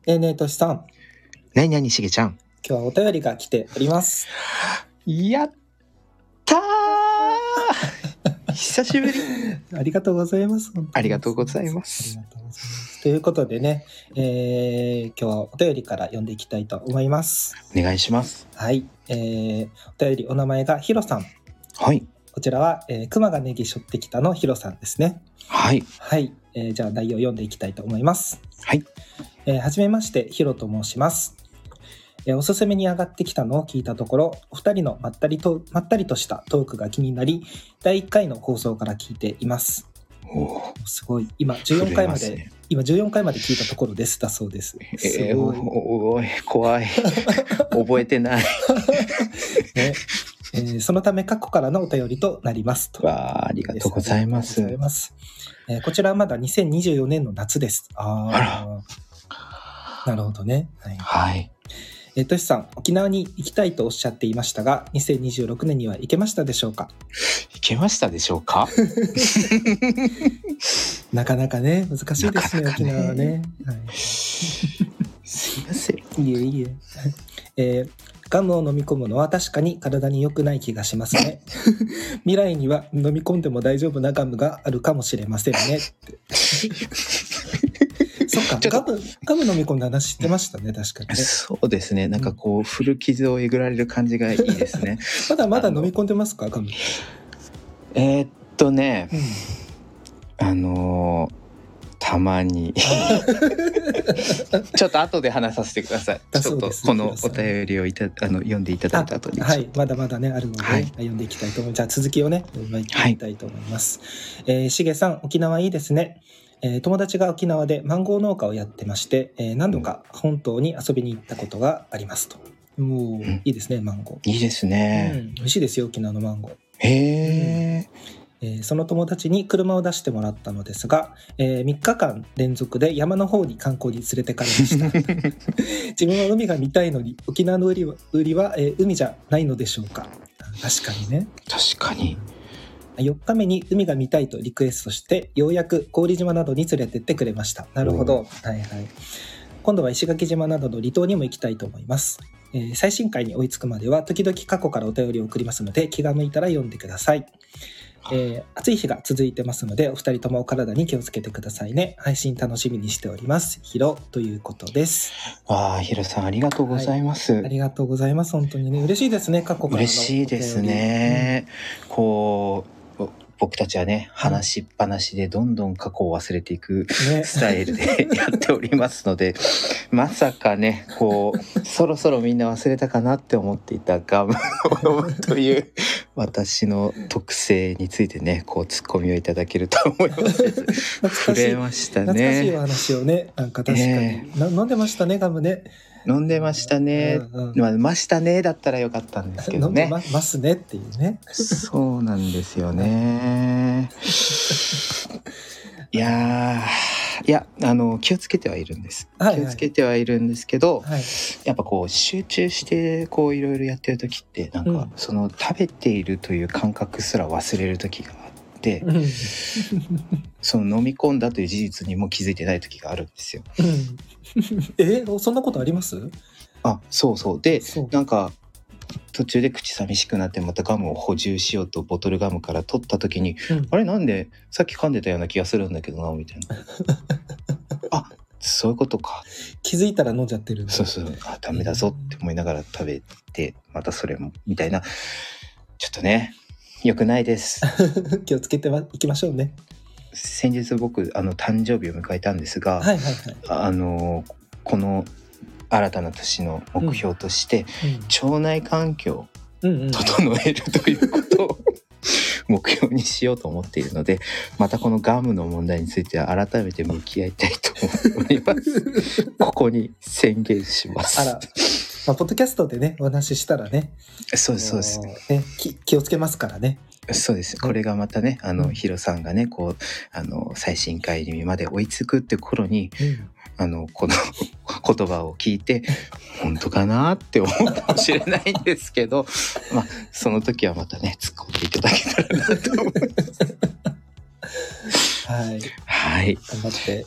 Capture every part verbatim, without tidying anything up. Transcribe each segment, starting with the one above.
えー、ねえとしさん、 なになにしげちゃん。 今日はお便りが来ております。 やったー久しぶり。 ありがとうございます。 ありがとうございます。 ありがとうございます。ということでね、えー、今日はお便りから読んでいきたいと思います。 お願いします。 はい、えー、お便りお名前がひろさん。 はい。 こちらは、えー、熊がネギ背負ってきたのひろさんですね。 はい。 はい、えー、じゃあ内容を読んでいきたいと思います。 はい。 えー、はじめまして、ひろと申します。えー、おすすめに上がってきたのを聞いたところ、お二人のまったりとまったりとしたトークが気になり、だいいっかいの放送から聞いています。 おすごい、今じゅうよんかいまで、 ね、 今じゅうよんかいまで聞いたところですだそうです。すごい。 えー、おおい怖い覚えてない、 ねえー、そのため過去からのお便りとなりますと。 わあ、ありがとうございます。 えー、こちらはまだにせんにじゅうよねんの夏です。ああ、なるほどね。はい。はい、えー、としさん、沖縄に行きたいとおっしゃっていましたが、にせんにじゅうろくねんには行けましたでしょうか？ 行けましたでしょうかなかなかね、難しいですね、なかなかね、沖縄はね。はい、 すいません。 いえいえ。えーガムを飲み込むのは確かに体に良くない気がしますね。未来には飲み込んでも大丈夫なガムがあるかもしれませんねって。そっか、ガム、ガム飲み込んだ話知ってましたね、確かにね。 そうですね、なんかこう、うん、古傷をえぐられる感じがいいですね。 まだまだ飲み込んでますか、ガム？ えー、っとね、うん、あのーたまにちょっと後で話させてください。ちょっとこのお便りをいたあの読んでいただいた後に、 はい、まだまだねあるので、はい、読んでいきたいと思います。じゃあ続きをね読んでいきたいと思います。はい、えー、しげさん、沖縄いいですね。えー、友達が沖縄でマンゴー農家をやってまして、えー、何度か本島に遊びに行ったことがありますと。もう、うん、いいですね、マンゴー。 いいですね、 うん、美味しいですよ、沖縄のマンゴー。 へえ、 うん、えー、その友達に車を出してもらったのですが、えー、みっかかん連続で山の方に観光に連れてかれました自分は海が見たいのに沖縄の売りは、売りは、えー、海じゃないのでしょうか。確かにね、 確かに。 よっかめに海が見たいとリクエストしてようやく郡島などに連れてってくれました。なるほど、はいはい、今度は石垣島などの離島にも行きたいと思います。えー、最新回に追いつくまでは時々過去からお便りを送りますので、気が向いたら読んでください。えー、暑い日が続いてますので、お二人ともお体に気をつけてくださいね。配信楽しみにしております。ひろということです。 わあ、ひろさんありがとうございます、はい、 ありがとうございます。本当にね、嬉しいですね、過去からの。 嬉しいですね、うん、こう僕たちはね、話しっぱなしでどんどん過去を忘れていくスタイルでやっておりますので、ね、まさかね、こうそろそろみんな忘れたかなって思っていたガムを飲むという私の特性についてね、こうツッコミをいただけると思います触れましたね。 懐かしいお話をね、なんか確かに、えー、飲んでましたね、ガムね。 飲んでましたね、うんうん、まあ、ましたねだったらよかったんですけどね。 飲んでますねっていうね。 そうなんですよねいやいやあの気をつけてはいるんです、はいはい、気をつけてはいるんですけど、はい、やっぱこう集中してこういろいろやってる時ってなんか、うん、その食べているという感覚すら忘れる時があって、うん、その飲み込んだという事実にも気づいてない時があるんですよ、うん、 えそんなことあります？ あ、そうそうで、なんか途中で口寂しくなってまたガムを補充しようとボトルガムから取った時に、うん、あれなんでさっき噛んでたような気がするんだけどなみたいなあ、そういうことか、 気づいたら飲んじゃってるんだ。 そうそう、あ、ダメだぞって思いながら食べて、またそれもみたいな、ちょっとね良くないです気をつけていきましょうね。 先日僕あの誕生日を迎えたんですが、はいはいはい、あのこの新たな年の目標として、うん、腸内環境を整えるということを目標にしようと思っているので、またこのガムの問題については改めて向き合いたいと思っておりますここに宣言します。 あら、まあ、ポッドキャストでねお話ししたらね、 そうですそうです、 ね、気, 気をつけますからね。 そうです。これがまたね、あの、ヒロさんがね、こう、あの、最新回にまで追いつくって頃に、うん、あの、この言葉を聞いて、本当かなって思うかもしれないんですけど、まあ、その時はまたね、突っ込んでいただけたらなと思います。 はい。 はい。 頑張って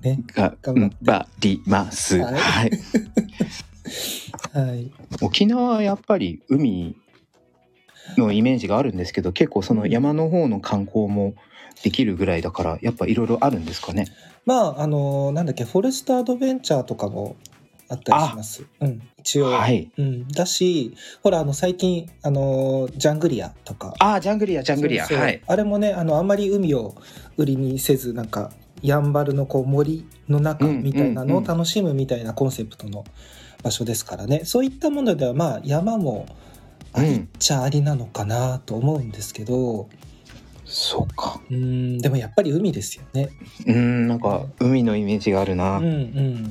ね頑張ります。はい、はいはい、 沖縄はやっぱり海のイメージがあるんですけど、結構その山の方の観光もできるぐらいだから、やっぱいろいろあるんですかね。 まああのなんだっけ、フォレストアドベンチャーとかもあったりします。うん、一応、 はい、 うん、だし、ほらあの最近あのジャングリアとか、 あジャングリアジャングリア、 そうそう、はい、あれもね、あのあんまり海を売りにせず、なんかやんばるのこう森の中みたいなのを楽しむみたいなコンセプトの場所ですからね、うんうんうん、そういったものではまあ山もありっちゃありなのかなと思うんですけど、うん、 そうか、 うん、でもやっぱり海ですよね。 うん、なんか海のイメージがあるな。 うんうん、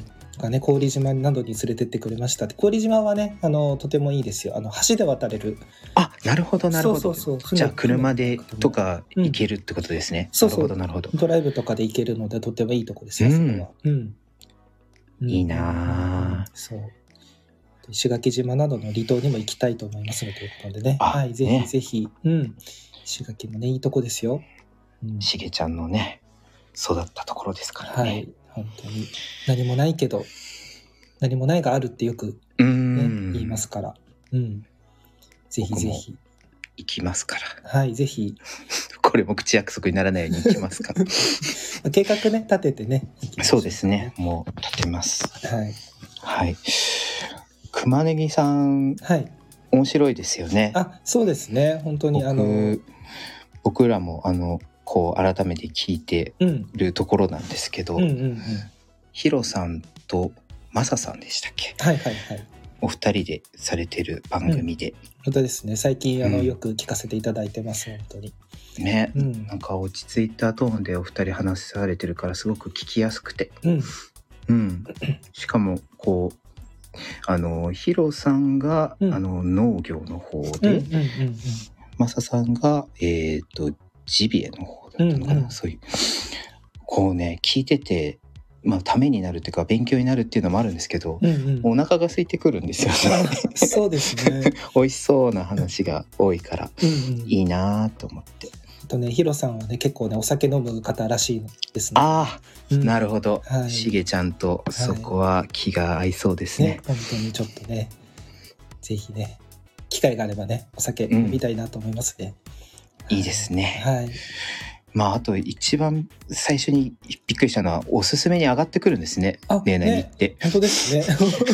がね、郡島などに連れてってくれましたって。郡島はね、あのとてもいいですよ。あの橋で渡れる。 あ、なるほどなるほど。そうそうそう、じゃあ車でとか行けるってことですね。うん、そうそう、なるほどなるほど。 ドライブとかで行けるのでとてもいいとこですよ、それは。うん、 うん、いいな、 うん、そう。石垣島などの離島にも行きたいと思いますので、ということでね、はい、ぜひぜひ、ね、うん、石垣もね、いいとこですよ。 うん、しげちゃんのね、育ったところですからね。はい、 本当に何もないけど何もないがあるってよく、ね、言いますから、うん、ぜひぜひ行きますから。 はい、ぜひ。 これも口約束にならないように行きますから。 計画ね、立ててね。 そうですね。もう立てます。 はい。 はい。熊ネギさん、 はい、 面白いですよね。 あ、そうですね。本当にあの僕らもあのこう改めて聞いてるところなんですけど、うんうんうんうん、ヒロさんとマサさんでしたっけ？ はいはいはい。 お二人でされてる番組で、うん、 本当ですね。最近あの、うん、よく聞かせていただいてます。本当にね、うん、なんか落ち着いたトーンでお二人話されてるからすごく聞きやすくて、うんうん、しかもこうあのヒロさんが、うん、あの農業の方で、うんうんうんうん、マサさんがえっとジビエの方だったのかな、うんうん、そういうこうね聞いてて、まあためになるっていうか勉強になるっていうのもあるんですけど、うんうん、お腹が空いてくるんですよね。 そうですね。 美味しそうな話が多いからうん、うん、いいなと思って。 とね、ヒロさんはね結構ねお酒飲む方らしいですね。 ああ、うん、なるほど、はい、しげちゃんとそこは気が合いそうですね。はい、ね、 本当にちょっとね、ぜひね機会があればねお酒飲みたいなと思いますね。 うん、いいですね。 はい。 まああと一番最初にびっくりしたのはおすすめに上がってくるんですね。ねえなにって。 本当ですね。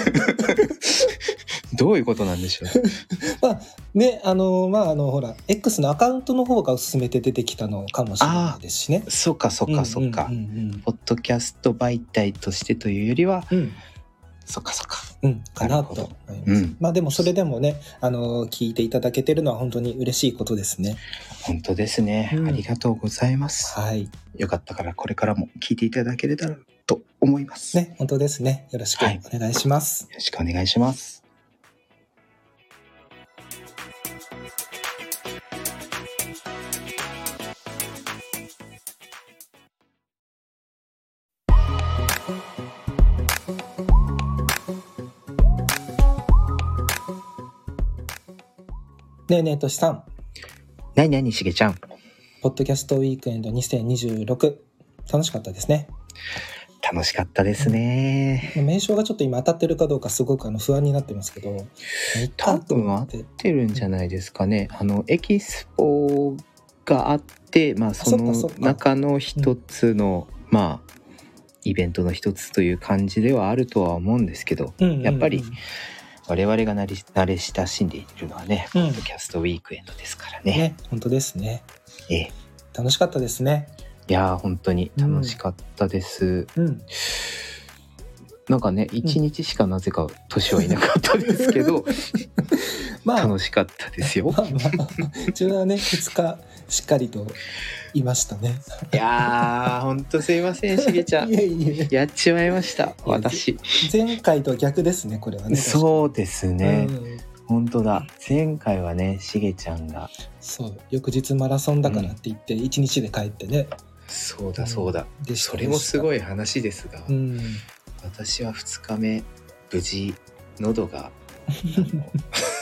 どういうことなんでしょう。 まあね、あのまああのほら X のアカウントの方がおすすめで出てきたのかもしれないですしね。 そうかそうかそうか、うんうんうんうん。ポッドキャスト媒体としてというよりは、うん、そっかそっか、 うん、かなと思います。うん、まあでもそれでもね、あの聞いていただけてるのは本当に嬉しいことですね。 本当ですね、うん、ありがとうございます。はい。よかったからこれからも聞いていただければと思いますね。本当ですね。よろしくお願いします。 はい、よろしくお願いします。 ねえねえとしさん。 なになにしげちゃん。 ポッドキャストウィークエンドにせんにじゅうろく、楽しかったですね。 楽しかったですね。 うん、名称がちょっと今当たってるかどうかすごくあの不安になってますけど、 多分合ってるんじゃないですかね。あのエキスポがあって、まあその中の一つの、うん、まあイベントの一つという感じではあるとは思うんですけど、うんうんうん、やっぱり我々が慣れ、慣れ親しんでいるのはね、うん、ポッドキャストウィークエンドですからね。ね、 本当ですね。 ええ、 楽しかったですね。 いやー本当に楽しかったです。うん、なんかね一日しかなぜか年はいなかったですけど、まあ、楽しかったですよ。まあまあ、 うちはねふつかしっかりといましたね。 いやー本当すいませんしげちゃん。いえいえ、やっちまいました私。 前回と逆ですねこれはね。 そうですね。うん、本当だ。前回はねしげちゃんがそう翌日マラソンだからって言っていちにちで帰ってね。 そうだそうだ、うん、それもすごい話ですが、うん、私はふつかめ無事喉が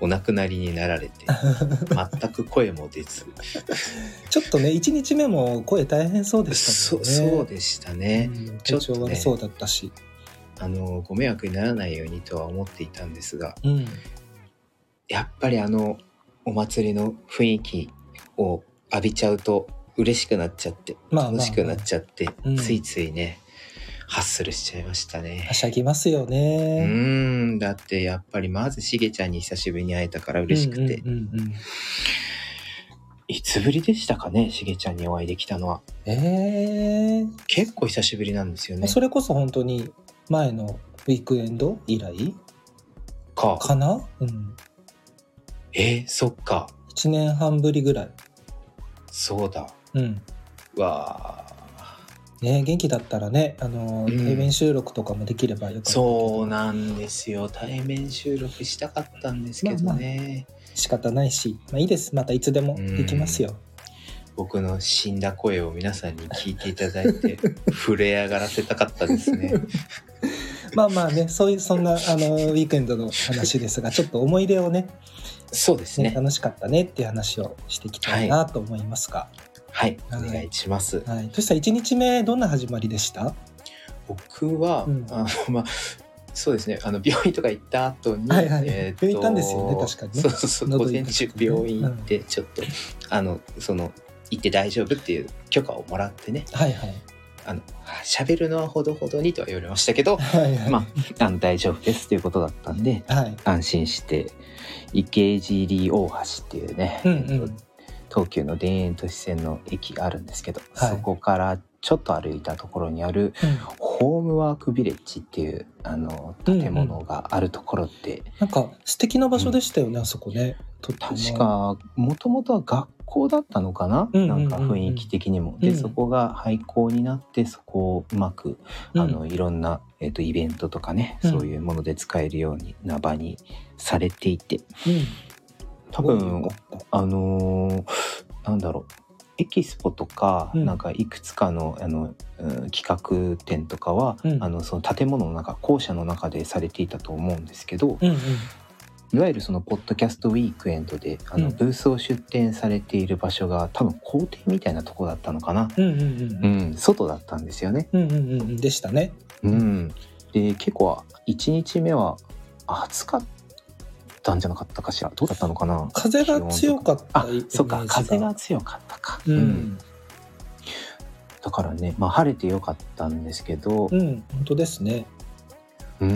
お亡くなりになられて全く声も出ずちょっとねいちにちめも声大変そうでしたもんね。 そ, そうでしたね、うん、 体調悪そうだったし、 あのご迷惑にならないようにとは思っていたんですが、 うん、 やっぱりあのお祭りの雰囲気を浴びちゃうと嬉しくなっちゃって、まあまあまあ、楽しくなっちゃって、うん、ついついねハッスルしちゃいましたね。 はしゃぎますよね。 うーんだってやっぱりまずしげちゃんに久しぶりに会えたから嬉しくて、うんうんうんうん、いつぶりでしたかね、しげちゃんにお会いできたのは。 えー、 結構久しぶりなんですよね。 それこそ本当に前のウィークエンド以来かかな、うん、 えー、そっかいちねんはんぶりぐらい。 そうだ、 うん、 わね、元気だったらね、あの、うん、対面収録とかもできればよかった。 そうなんですよ、対面収録したかったんですけどね、まあまあ、仕方ないし、まあ、いいです、またいつでもできますよ、うん、 僕の死んだ声を皆さんに聞いていただいて震え上がらせたかったですねまあまあね、そういうそんなあのウィークエンドの話ですがちょっと思い出をね、 そうですね、 ね楽しかったねっていう話をしていきたいなと思いますが、 はい、はい、お願いします。 はい、としさんいちにちめどんな始まりでした？ 僕は、うん、あまあそうですね、あの病院とか行った後に、 はいはい、えー、病院行ったんですよね、確かにね。 そうそうそう、午前中病院行ってちょっと、うん、あのその行って大丈夫っていう許可をもらってね、 はいはい、 あの喋るのはほどほどにとは言われましたけど、はいはい、まあ、あの大丈夫ですということだったんで、はい、安心して池尻大橋っていうね、うんうん、東急の田園都市線の駅があるんですけど、はい、そこからちょっと歩いたところにある、うん、ホームワークビレッジっていうあの建物があるところで、うんうん、 なんか素敵な場所でしたよね、うん、あそこね。 と確かもともとは学校だったのかな、うんうんうんうん、なんか雰囲気的にもで、うん、そこが廃校になってそこをうまく、うん、あのいろんな、えーと、イベントとかね、うん、そういうもので使えるような場にされていて、うん、多分あのー、なんだろうエキスポとか、うん、なんかいくつかの、あの、うん、企画展とかは、うん、あのその建物の中校舎の中でされていたと思うんですけど、うんうん、いわゆるそのポッドキャストウィークエンドであの、うん、ブースを出展されている場所が多分校庭みたいなとこだったのかな、うんうんうんうん、外だったんですよね、 うんうんうん、でしたね、 うん、で結構いちにちめは暑かったんじゃなかったかしら、どうだったのかな。 風が強かったイメージが。あ、そうか、風が強かったか、うんうん、だからね、まあ、晴れてよかったんですけど、 うん、本当ですね、 うん、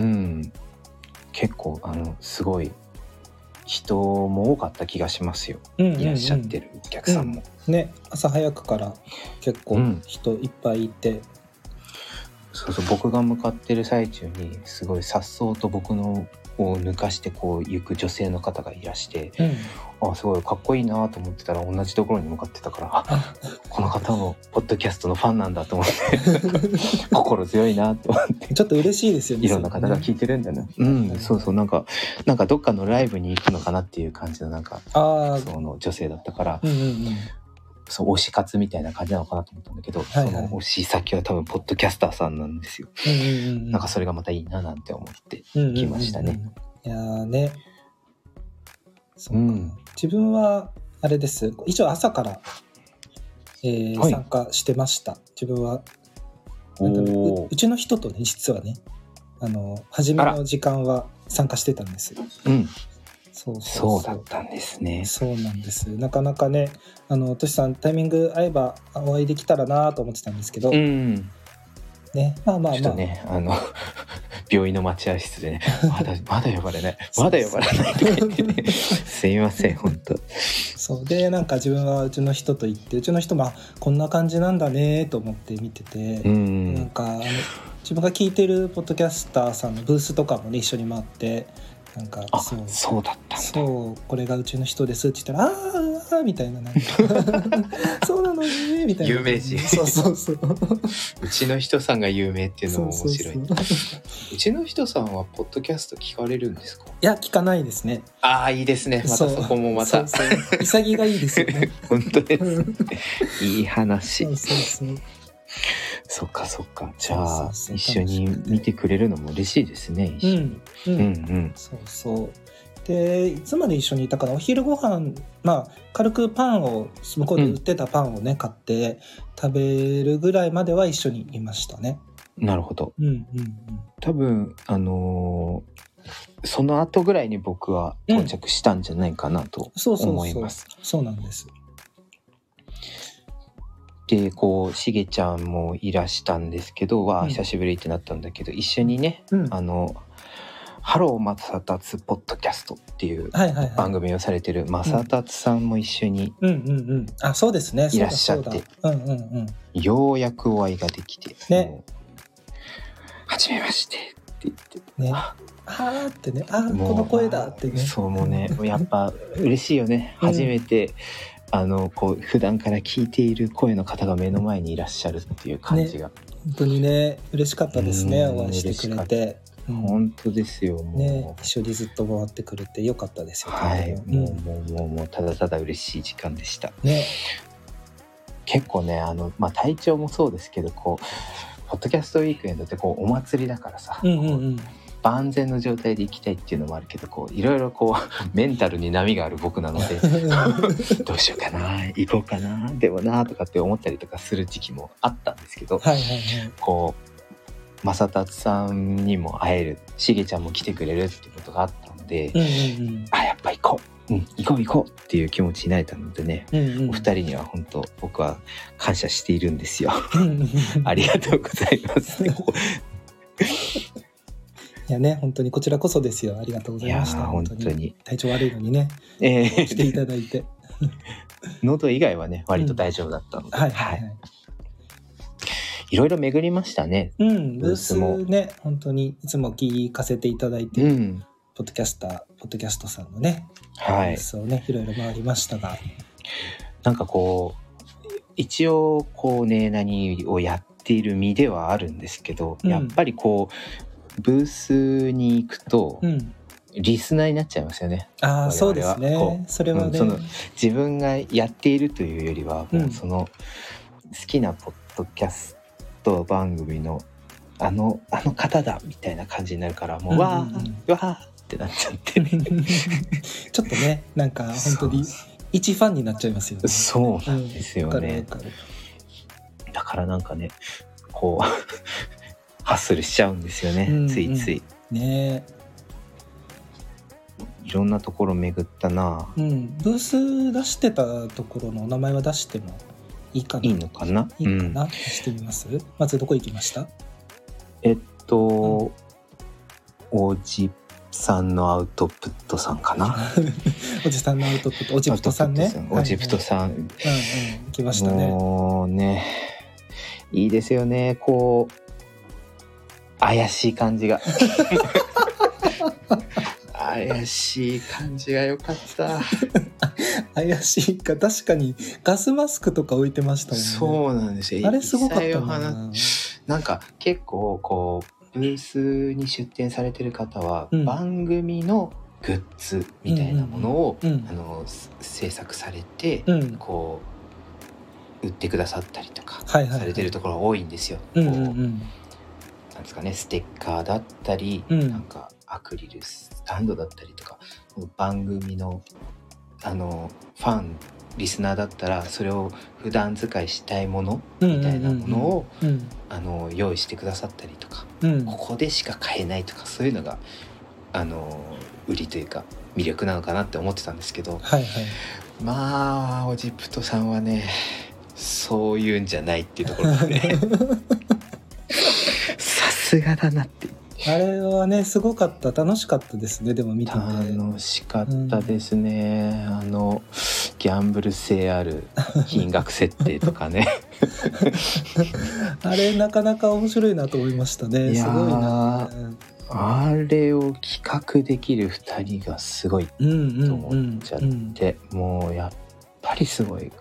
結構あのすごい人も多かった気がしますよ、うんうんうん、いらっしゃってるお客さんも、 うん、ね、朝早くから結構人いっぱいいて、うん、 そうそう、僕が向かってる最中にすごい颯爽と僕のを抜かしてこう行く女性の方がいらして、うん、あすごいかっこいいなと思ってたら同じところに向かってたから、あこの方もポッドキャストのファンなんだと思って心強いなと思ってちょっと嬉しいですよね、 いろんな方が聞いてるんだな、うん、そうそう、なんかなんかどっかのライブに行くのかなっていう感じのなんかあその女性だったから、うんうんうん、そう推し活みたいな感じなのかなと思ったんだけど、はいはい、その推し先は多分ポッドキャスターさんなんですよ、うんうんうん、なんかそれがまたいいななんて思ってきましたね、うんうんうん、 いやーね、そうか、うん、自分はあれです、一応朝から、えーはい、参加してました。自分はなんだろ う, うちの人とね、実はね、あの初めの時間は参加してたんですよ。 うん、 そうそうそう、 そうだったんですね。 そうなんです。なかなかね、あのとしさんタイミング合えばお会いできたらなと思ってたんですけど、 うんね、まあまあまあ、 ちょっとね、あの病院の待合室でね、まだまだ呼ばれない、まだ呼ばれないとか言ってね、すいません本当。 そうで、なんか自分はうちの人と行って、うちの人もこんな感じなんだねと思って見てて、うん、なんかあの自分が聞いてるポッドキャスターさんのブースとかもね一緒に回って。なんかあ、そう、そうだったんだ。 そう、これがうちの人ですって言ったら、あーあーみたいな、なんかそうなのねみたいな。 有名人。 そうそうそう。 うちの人さんが有名っていうのも面白い。そうそうそう、うちの人さんはポッドキャスト聞かれるんですか？ いや、聞かないですね。 ああ、いいですね。またそこもまた。 そうそうそう、潔がいいですよね。 本当です。いい話。 そうそうそう。 そっかそっか。じゃあ一緒に見てくれるのも嬉しいですね。一緒に。 うんうんうん、そうそう。 でいつまで一緒にいたかな、お昼ご飯まあ軽くパンを向こうで売ってたパンをね、うん、買って食べるぐらいまでは一緒にいましたね。 なるほど、 うんうんうん、 多分あのー、その後ぐらいに僕は到着したんじゃないかなと思います。 そうそうそう、そうなんです。 でこうしげちゃんもいらしたんですけど、わあ久しぶりってなったんだけど、うん、一緒にね、うん、あのハローマサタツポッドキャストっていう番組をされてるマサタツさんも一緒にあそうですねいらっしゃって、ようやくお会いができて、ね、はじめましてって言ってね、あーってね、あーこの声だってね、 そうもうねやっぱ嬉しいよね、うん、初めてあのこう普段から聞いている声の方が目の前にいらっしゃるっていう感じが、 ね、本当にね嬉しかったですね、お会いしてくれて、 うん、本当ですよ、もう、 ね、一緒にずっと回ってくれてよかったですよ、 はい、もうもうもうもうただただ嬉しい時間でした、 ね、 結構ねあの、まあ、体調もそうですけどこうポッドキャストウィークエンドってこうお祭りだからさ、うんうんうん、万全の状態で行きたいっていうのもあるけど、こういろいろこうメンタルに波がある僕なのでどうしようかな行こうかなでもなとかって思ったりとかする時期もあったんですけど、 はいはいはい、 こうマサタツさんにも会える、しげちゃんも来てくれるってことがあったので、うんうんうん、あやっぱ行こう、うん、行こう行こうっていう気持ちになれたのでね、うんうん、お二人には本当僕は感謝しているんですよありがとうございますいやね、本当にこちらこそですよ。ありがとうございました。 いや本当に、本当に体調悪いのにね、えー、来ていただいて喉以外はね割と大丈夫だったので、 うん、はいはいはい、 いろいろ巡りましたね。 うん、ブースもね本当にいつも聞かせていただいて、うん、ポッドキャスターポッドキャストさんのね、 はい、 ブースをねいろいろ回りましたが、 なんかこう一応こうね何をやっている身ではあるんですけど、うん、やっぱりこうブースに行くと、うん、リスナーになっちゃいますよね。 ああそうですね。それはね、うん、 その自分がやっているというよりは、もうその好きなポッドキャスト番組のあのあの方だみたいな感じになるから、もう、うんうん、わーわーってなっちゃってねちょっとねなんか本当に一ファンになっちゃいますよね。 そうなんですよね、うん、だからなんかねこうハッスルしちゃうんですよね、うんうん、ついついね、 いろんなところ巡ったな、 うん、ブース出してたところのお名前は出してもいいかな、 いいのかないいかな、うん、してみます。まずどこ行きました？ えっと、うん、おじさんのアウトプットさんかなおじさんのアウトプット、おじプトさんね、 おじプトさん、はいはい、うんうん、 行きましたね。 もうねいいですよね、こう怪しい感じが怪しい感じが良かった怪しいか、確かにガスマスクとか置いてましたもんね。 そうなんですよ、 あれすごかったな。 なんか結構こうブースに出展されてる方は、うん、番組のグッズみたいなものを、うんうん、あの制作されて、うん、こう売ってくださったりとかされてるところが多いんですよ、はいはいはい、こう、うんうんうん、なんですかね、ステッカーだったり、うん、なんかアクリルスタンドだったりとか、番組のあのファンリスナーだったらそれを普段使いしたいものみたいなものを、うんうんうん、あの用意してくださったりとか、うん、ここでしか買えないとか、そういうのがあの売りというか魅力なのかなって思ってたんですけど、 はいはい、 まあオジプトさんはねそういうんじゃないっていうところがねさすがだなって。 あれはねすごかった、楽しかったですね。でも見てて楽しかったですね、うん、あのギャンブル性ある金額設定とかねあれなかなか面白いなと思いましたね。すごいな、 あれを企画できるふたりがすごいと思っちゃって、うんうんうん、もうやっぱりすごい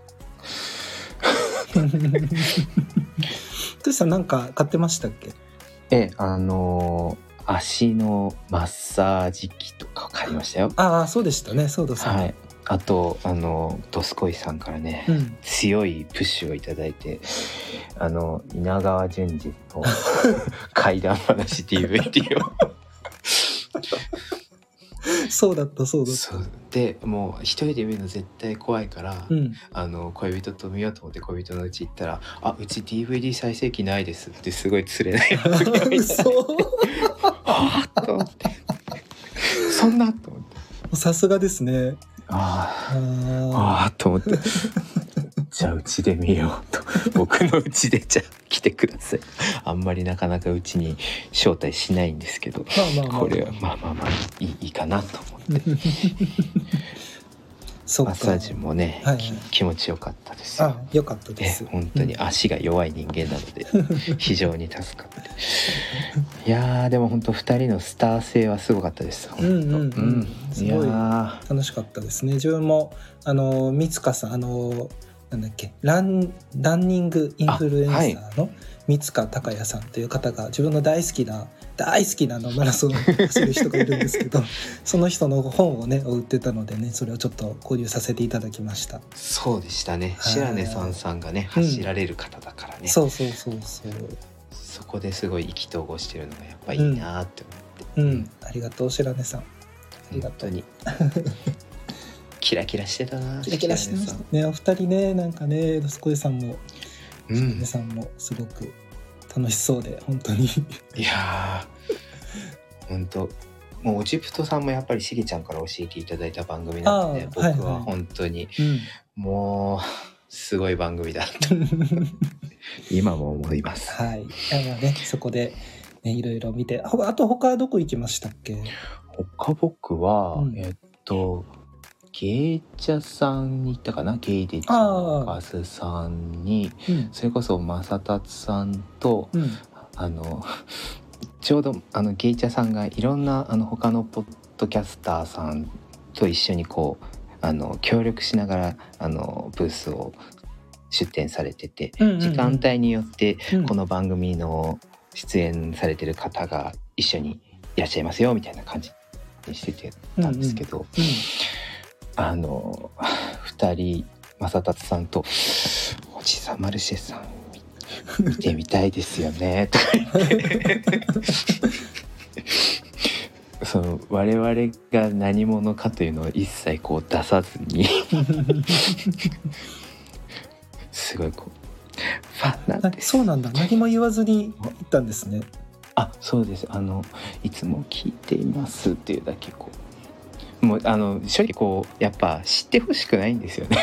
トシさんなんか買ってましたっけ？ えあのー、足のマッサージ機とか買いましたよ。 ああそうでしたね、そうだそうだ、 はい、あとあのドスコイさんからね、うん、強いプッシュをいただいて、あの稲川淳二の怪談話 ディーブイディー をそうだったそうだった。 そうでもう一人で見るの絶対怖いから、 うん、 あの恋人と見ようと思って恋人のうち行ったら「あうち ディーブイディー 再生機ないです」ってすごい釣れない嘘はあと思ってそんなと思ってさすがですね。 あーああーと思ってじゃあうちで見ようと僕のうちでじゃあ来てください。あんまりなかなかうちに招待しないんですけど、 まあまあまあ、 これはまあまあまあいいいいかなと思ってそっかマッサージもね、 はいはい、 き気持ちよかったですよ。 あよかったです。 本当に足が弱い人間なので非常に助かっていやーでも本当ふたりのスター性はすごかったです。 うんうんうん、うん、すごいいや楽しかったですね。自分もあの三塚さん、あのなんだっけランランニングインフルエンサーの三塚孝也さんという方が自分の大好きな大好きなのマラソンを走る人がいるんですけどその人の本をね売ってたのでね、それをちょっと購入させていただきました。 そうでしたね。白根さんさんがね走られる方だからね、うん、 そうそうそうそう、 そこですごい意気投合してるのがやっぱいいなって思って、 うん、うん、ありがとう白根さん、ありがとうにキラキラしてたな。 キラキラしてましたね。お二人ね、なんかね、どすこいさんも白根さんもすごく楽しそうで本当にいやー本当もうオジプトさんもやっぱりしげちゃんから教えていただいた番組なので、僕は本当に、はいはい、もうすごい番組だと今も思います。 はい。あのね、そこで、ね、いろいろ見て、あと他どこ行きましたっけ？ 他僕は、うん、えっとゲイチャさんに行ったかな。ゲイでチャガスさんに、うん、それこそマサタツさんと、うん、あのちょうどあのゲイチャさんがいろんなあの他のポッドキャスターさんと一緒にこうあの協力しながらあのブースを出展されてて、うんうんうん、時間帯によってこの番組の出演されてる方が一緒にいらっしゃいますよみたいな感じにしてたんですけど、うんうんうん、あのふたりマサタツさんとおじさんマルシェさん見てみたいですよねとか言ってその我々が何者かというのを一切こう出さずにすごいこうファンなんです。 そうなんだ、何も言わずに行ったんですね。 あ、そうです。あのいつも聞いていますっていうだけこうもうあの正直こうやっぱ知ってほしくないんですよね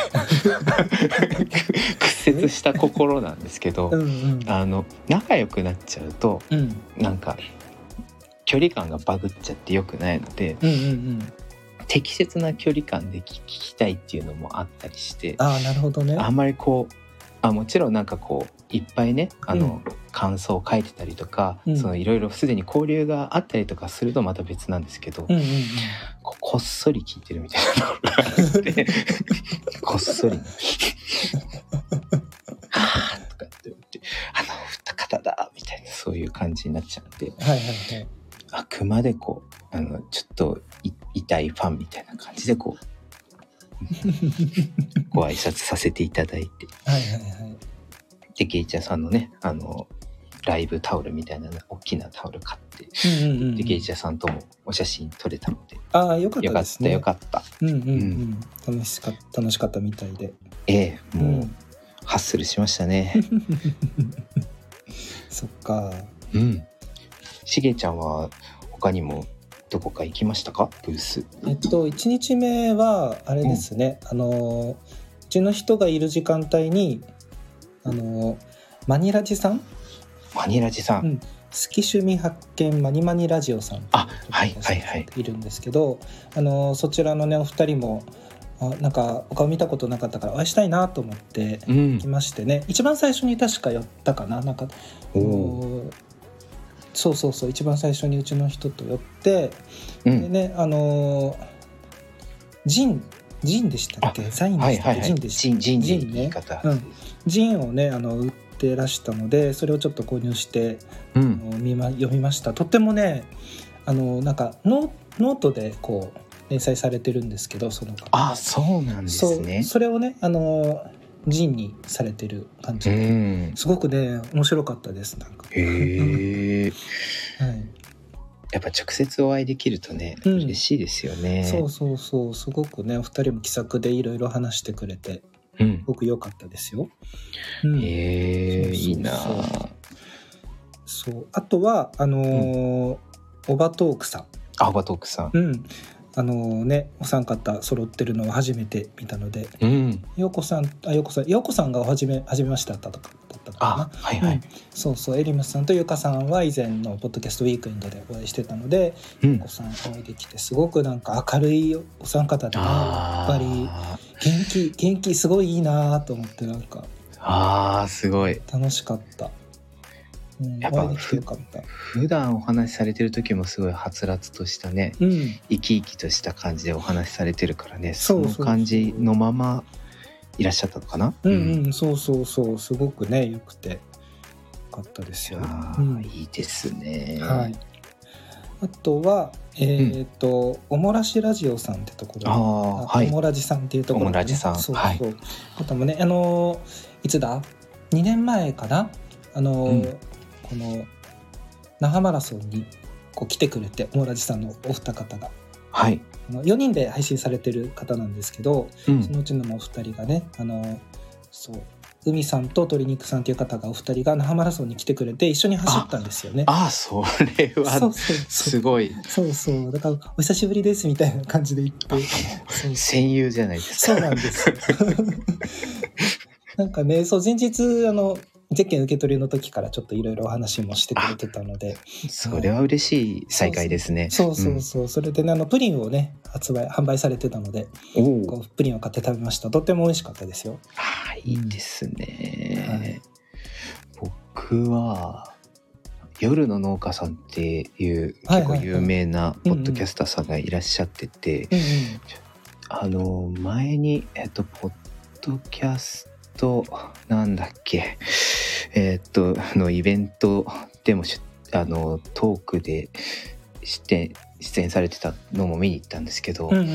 屈折した心なんですけどうん、うん、あの仲良くなっちゃうと、うん、なんか距離感がバグっちゃってよくないので、うんうんうん、適切な距離感で聞きたいっていうのもあったりして、 あー、なるほどね。 あんまりこうあもちろんなんかこういっぱいねあの、うん、感想を書いてたりとか、うん、そのいろいろすでに交流があったりとかするとまた別なんですけど、うんうんうん、こ, こっそり聞いてるみたいなところがあってこっそりはぁとかって言ってあの二方だみたいなそういう感じになっちゃうんで、はいはいはい、あくまでこうあのちょっと痛いファンみたいな感じでこうご挨拶させていただいて、はいはいはい、でゲイチャさんのねあのライブタオルみたいな大きなタオル買って、うんうんうん、でゲイチャさんともお写真撮れたので、 ああよかったですね。 よかったよかった、うんうんうんうん、楽しかった楽しかったみたいで、 ええもう、うん、ハッスルしましたねそっか。 うん。しげちゃんは他にもどこか行きましたか？ブース。 えっといちにちめはあれですね、うん、あのうちの人がいる時間帯にあのマニラジさんマニラジさん、うん、 好き趣味発見マニマニラジオさんあはいはいはいいるんですけど、あのそちらのねお二人もあなんかお顔見たことなかったからお会いしたいなと思って来ましてね、うん、一番最初に確か寄ったかな、なんかおそうそうそう一番最初にうちの人と寄って、うん、でねあのジンジンでしたっけ？ザインでしたっけ？はいはいはい、ジンでしたっけ？ ジンジンね、言い方、 うん、ジンをねあの売ってらしたのでそれをちょっと購入して、うん、あの見ま読みました。とってもねあのなんか ノ, ノートでこう連載されてるんですけど、そのあそうなんですね。 そ, それをねあのジンにされてる感じで、うん、すごくね面白かったです。なんかへえ、はい、 やっぱ直接お会いできるとね、 うん嬉しいですよね。 そうそうそう、すごくねお二人も気さくでいろいろ話してくれてうんす。ごく良かったですよ。うん、 へえ、 そうそうそういいなあ。 そうあとはあのーオバトークさん、 アバトークさん。 うんあのーねお三方揃ってるのを初めて見たので、 うん。 陽子さんあ陽子さん陽子さんが初め初めましてだったとかだったかな。 あ、はいはい。 うん、そうそうエリムスさんとゆかさんは以前のポッドキャストウィークエンドでお会いしてたので、 うんゆかさんお会いできてすごくなんか明るいお三方でね、やっぱりあ元気元気すごいいいなと思ってなんかあー、すごい。 楽しかった。うん、 やっぱお会いできてよかった。 普段お話しされてる時もすごいはつらつとしたね、 うん、 生き生きとした感じでお話しされてるからね、 そそうそうそうの感じのままいらっしゃったのかな。 うんうん、そうそうそうすごくね良くてよかったですよ。 あー、 うんいいですね。 はい。あとはえっ、と、おもらしラジオさんってところ、 ああ、はいおもらじさんっていうところ、ね、 おもらじさんそうそう、 はいあともねあのいつだにねんまえかなあの、 うんこの那覇マラソンにこう来てくれておもらじさんのお二方がはい。 あのよにんで配信されてる方なんですけど、 うんそのうちのお二人がねあのそう海さんと鶏肉さんという方がお二人が那覇マラソンに来てくれて一緒に走ったんですよね。 ああ、それそうはそうそうすごいそうそうだからお久しぶりですみたいな感じで言ってそう戦友じゃないですか。 そうなんですよなんかねそう前日あのゼッケン受け取りの時からちょっといろいろお話もしてくれてたのでそれは嬉しい再会ですね。 そうそうそう、うん、それでねあのプリンをね発売販売されてたのでおこうプリンを買って食べました。とっても美味しかったですよ。 ああ、いいですね、 うんはい、 僕は夜の農家さんっていう結構有名なポッドキャスターさんがいらっしゃってて、あの前にえっとポッドキャストなんだっけえっとのイベントでもあのトークで出演出演されてたのも見に行ったんですけど、 うんうんうん、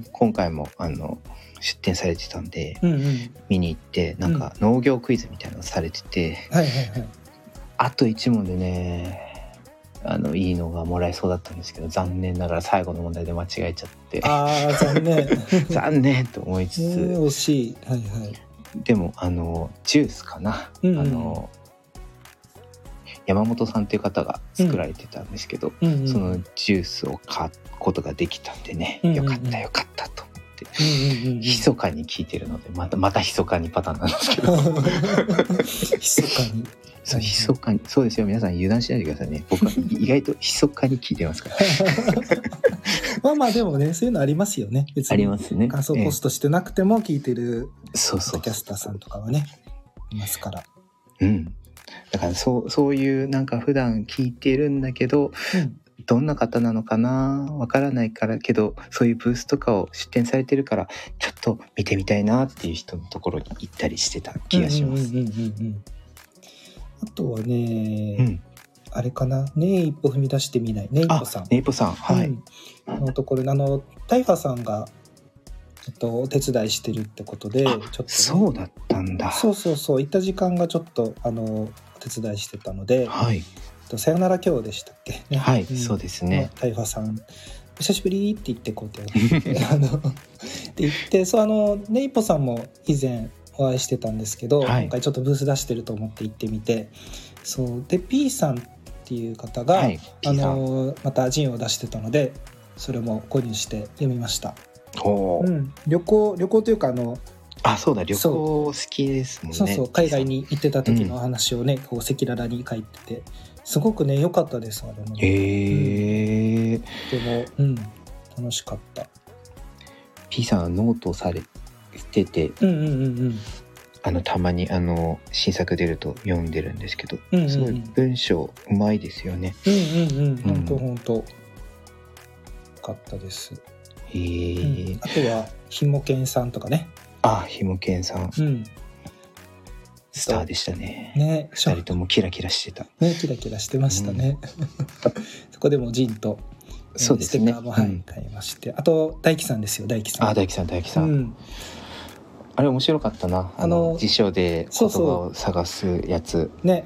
今回もあの出展されてたんで、 うんうん、 見に行ってなんか農業クイズみたいなのされてて、 うんはいはいはい、 あといち問でねあのいいのがもらえそうだったんですけど残念ながら最後の問題で間違えちゃってあー残念残念と思いつつ、 えー、惜しい、はいはい、 でもあのジュースかな、うんうん、あの山本さんっていう方が作られてたんですけど、うんうん、そのジュースを買うことができたんでね、うんうん、よかったよかったと思って、うんうんうん、密かに聞いてるのでまたまた密かにパターンなんですけど密かにそう密かにそうですよ皆さん油断しないでくださいね。僕は意外と密かに聞いてますからまあまあでもねそういうのありますよね。別にありますね。 感想ポストしてなくても聞いてるそうそうキャスターさんとかはねいますから。 うんだからそうそういうなんか普段聞いてるんだけど、うん、どんな方なのかなわからないからけどそういうブースとかを出展されてるからちょっと見てみたいなっていう人のところに行ったりしてた気がします。 あとはね、 うん、 あれかなね一歩踏み出してみないねいぽさんねいぽさんはい、うん、 のところあのタイファさんがえっと、お手伝いしてるってことでちょっと、ね、 そうだったんだ。 そうそうそう行った時間がちょっとあのお手伝いしてたので、 はい、 とさよなら今日でしたっけ、ね、 はい、うん、そうですね。 タイファさんお久しぶりって言ってこうやってあのって言ってそうあのねいぽさんも以前お会いしてたんですけど、はい、今回ちょっとブース出してると思って行ってみてそうで P さんっていう方が、はい、あのまたジンを出してたのでそれも購入して読みました。うん、旅行旅行というかあのあそうだ旅行好きですもんね。 そうそう海外に行ってた時の話をね、うん、こう赤裸々に書いててすごくね良かったですあれも、ね。 へえ、うん、 でも、うん、楽しかった。 P さんはノートされてて、うんうんうんうん、あのたまにあの新作出ると読んでるんですけど、うんうんうん、すごい文章うまいですよね。 うんうんうん本当本当よかったです。 へー、 うん、あとはひもけんさんとかね。 あひもけんさん、 うん、 スターでしたね。 ねふたりともキラキラしてたねキラキラしてましたね、うん、そこでもジンとそうですねステッカーも、はい、買いまして、あと大輝さんですよ大輝さん。 あ大輝さん大輝さん、うん、あれ面白かったなあの辞書で言葉を探すやつ。 ね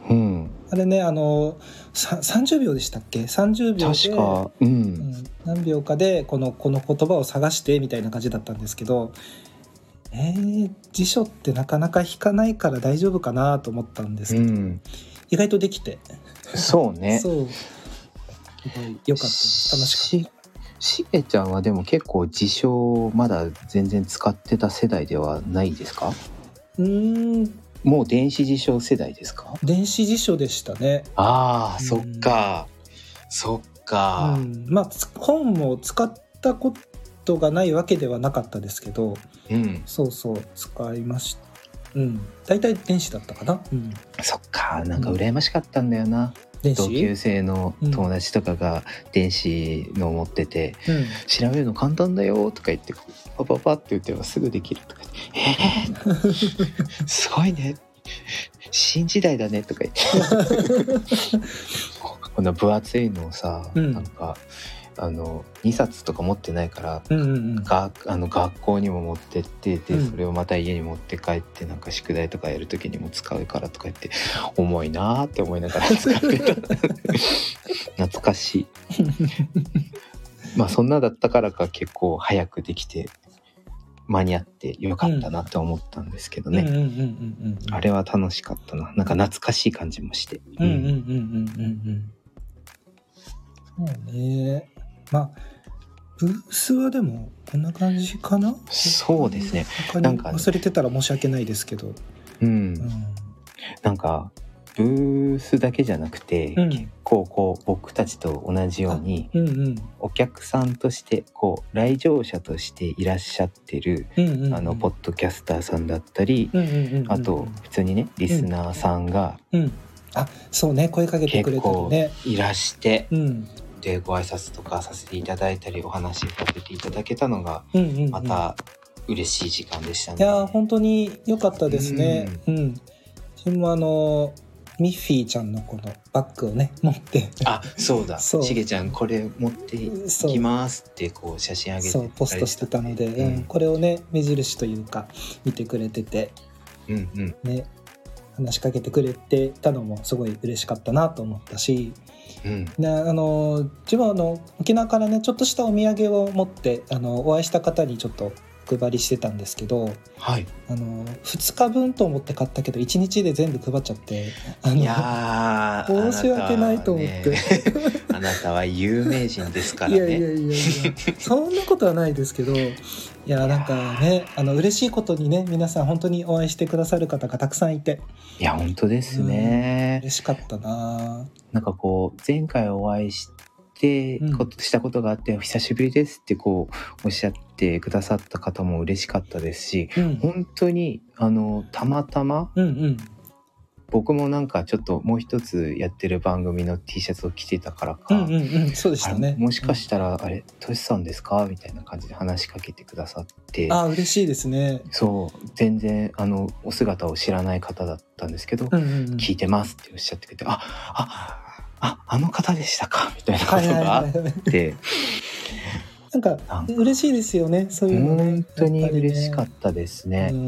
うん、 あれね、あのささんじゅうびょうでしたっけ、さんじゅうびょうで確か、うん、 うん、何秒かでこのこの言葉を探してみたいな感じだったんですけど、えー、辞書ってなかなか引かないから大丈夫かなと思ったんですけど、うん、意外とできて、 そうね、 そうすごい良かったです。楽しかった。 しげちゃんはでも結構辞書まだ全然使ってた世代ではないですか？ うーん、 もう電子辞書世代ですか？ 電子辞書でしたね。 ああ、そっかそっか、 うん、まあ本も使ったことがないわけではなかったですけど、 うん、 そうそう使いました。うん、大体電子だったかな。うん、 そっか、なんか羨ましかったんだよな、うん、同級生の友達とかが電子の持ってて、うん、調べるの簡単だよとか言ってパパパって言ってばすぐできるとか言って、えー、すごいね、新時代だねとか言ってこんな分厚いのをさ、うん、なんかあのにさつとか持ってないから、うんうんうん、があの学校にも持ってってで、それをまた家に持って帰ってなんか宿題とかやる時にも使うからとか言って重いなって思いながら使ってた懐かしいまあそんなだったからか結構早くできて間に合ってよかったなって思ったんですけどね、あれは楽しかったな、なんか懐かしい感じもして、うんうんうんうんうんそうね、まあブースはでもこんな感じかな。 そうですね、 なんか忘れてたら申し訳ないですけど、 うん、うん、なんかブースだけじゃなくて、うん、結構こう僕たちと同じように、うんうん、お客さんとしてこう来場者としていらっしゃってる、うんうんうん、あのポッドキャスターさんだったり、うんうんうんうん、あと普通にねリスナーさんが、 うんうん、あそうね、声かけてくれたりね、 結構いらして、うん、でご挨拶とかさせていただいたりお話しさせていただけたのが、うんうんうん、また嬉しい時間でしたね。 いや本当に良かったですね。うん、うん、自分もあのミッフィーちゃんのこのバッグをね持ってあそうだしげちゃんこれ持っていきますってこう写真あげてそうポストしてたので、うんうん、これをね目印というか見てくれてて、うんうんね、話しかけてくれてたのもすごい嬉しかったなと思ったし、うん、であの自分はあの沖縄からねちょっとしたお土産を持ってあのお会いした方にちょっと配りしてたんですけど、はい、あのふつかぶんと思って買ったけどいちにちで全部配っちゃってあのいや申し訳ないと思って、 あなたは有名人ですからね。 いやいやいやいやそんなことはないですけど、いやなんかねあの嬉しいことにね皆さん本当にお会いしてくださる方がたくさんいて、 いや本当ですね、 うん、嬉しかったな。 なんかこう前回お会いしてでしたことがあって、うん、久しぶりですってこうおっしゃってくださった方も嬉しかったですし、うん、本当にあのたまたま、うんうん、僕もなんかちょっともう一つやってる番組の T シャツを着てたからか、うんうんうん、そうでしたね、もしかしたら、うん、あれトシさんですかみたいな感じで話しかけてくださって、 あ嬉しいですね。 そう全然あのお姿を知らない方だったんですけど、うんうんうん、聞いてますっておっしゃってくれて、あああ、あの方でしたかみたいなことがあって、はいはいはい、 なんか嬉しいですよねそういうのね。 本当に嬉しかったですね。うん、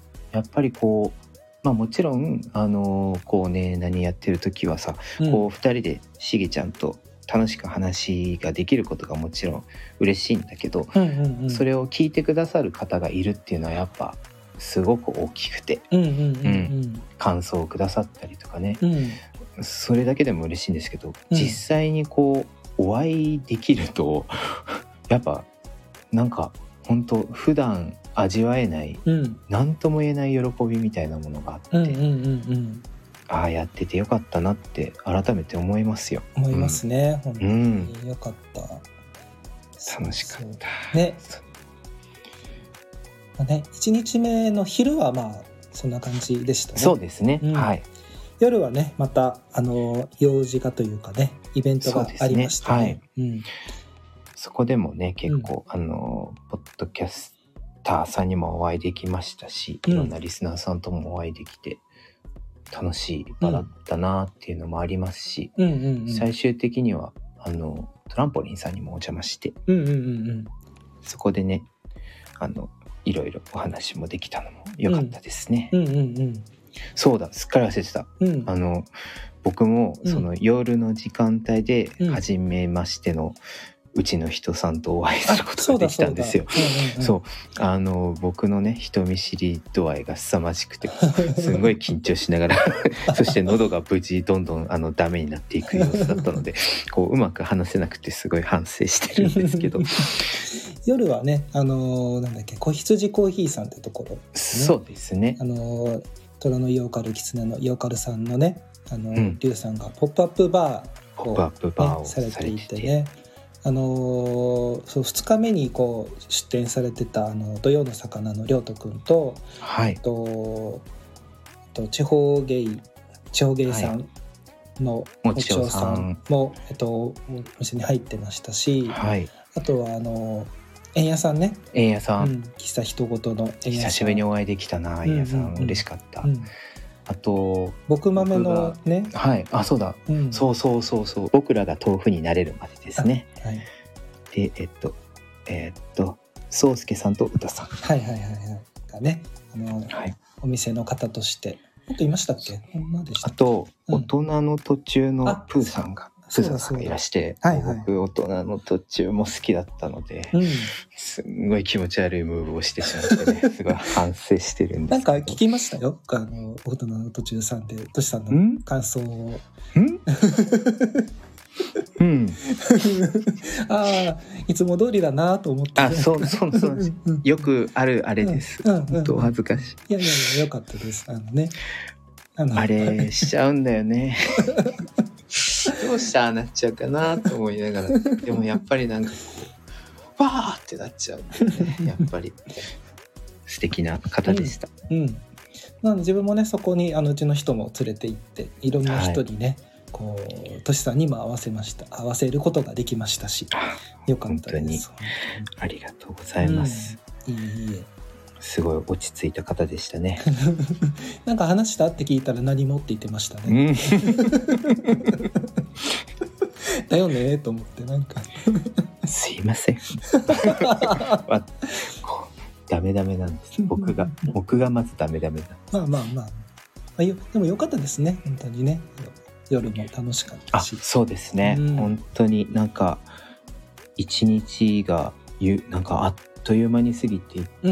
やっぱりこうまあもちろんあのこうね何やってる時はさ、うん、こうふたりでしげちゃんと楽しく話ができることがもちろん嬉しいんだけど、うんうんうん、それを聞いてくださる方がいるっていうのはやっぱすごく大きくて、うんうんうんうん、感想をくださったりとかね、うんそれだけでも嬉しいんですけど、うん、実際にこうお会いできるとやっぱなんか本当普段味わえない何、うん、とも言えない喜びみたいなものがあって、うんうんうんうん、ああやっててよかったなって改めて思いますよ。 思いますね、うん、本当によかった、うん、 楽しかったね。まあね、いちにちめの昼はまあそんな感じでしたね。 そうですね、うん、はい。 夜はねまたあの用事がというかねイベントがありましたね。はいうん、 そこでもね結構、うん、あのポッドキャスターさんにもお会いできましたし、いろんなリスナーさんともお会いできて楽しい場だったなっていうのもありますし、うんうんうんうん、最終的にはあのトランポリンさんにもお邪魔して、うんうんうんうん、そこでねあのいろいろお話もできたのも良かったですね。 うんうんうんうんそうだ、すっかり忘れてた。 うんあの僕もその夜の時間帯でうん初めましてのうちの人さんとお会いすることができたんですよ。 そうそうあの僕のね人見知り度合いが凄まじくてすごい緊張しながらそして喉が無事どんどんあのダメになっていく様子だったのでこううまく話せなくてすごい反省してるんですけど夜はね、あのーなんだっけ、子羊コーヒーさんってところ、ね、 そうですね。 あのー虎のイオカル、狐のイオカルさんのね、あのーうんリュウさんがポップアップバーを、 ポップアップバーをね、されていてされてね、あのーそうふつかめにこう出展されてたあの土曜の魚のりょうとくんと、 はいえっと、えっと地方芸地方芸さんのもちおさんも、えっと、お店に入ってましたし、 はいあとはあの円屋さんね、 円屋さん、 うん、喫茶人ごとの円屋さん、 久しぶりにお会いできたな円屋さん、 うんうんうん嬉しかった、 うん、 あと僕豆のね、 はいあそうだ、 うん、 そうそうそうそう僕らが豆腐になれるまでですね。 はい、 でえっとえっと宗介さんと歌さん、 はいはいはいはいがね、あの、 はい、 お店の方としてもっといましたっけ？女でしたっけ？ あと、 うん大人の途中のあプーさんがプーさんがいらして、 はいはい僕大人の途中も好きだったので、 うん、 すんごい気持ち悪いムーブをしてしまってねすごい反省してるんですけどなんか聞きましたよ、あの大人の途中さんでとしさんのん感想をんうんああいつも通りだなと思って、 あそうそうそううんうんよくあるあれです、 うんうんうん本当お恥ずかしい、 いやいやいやよかったです、あのね、あのあれしちゃうんだよねどうしたらなっちゃうかなと思いながらでもやっぱりなんかこうわーってなっちゃうんだよねやっぱり素敵な方でした、 うん、なので自分もねそこにあのうちの人も連れて行っていろんな人にね、はい、こうとしさんにも合わせました合わせることができましたしよかったです。 本当にありがとうございます、 うん、いいいいすごい落ち着いた方でしたねなんか話したって聞いたら何もって言ってましたね、うんだよねと思ってなんかすいませんダメダメなんです僕が僕がまずダメダメなんです。 まあまあまあ、まあ、でもよかったですね本当にね夜も楽しかったし。 あそうですね、うん、本当になんか一日がゆなんかあっという間に過ぎていって、うんうん、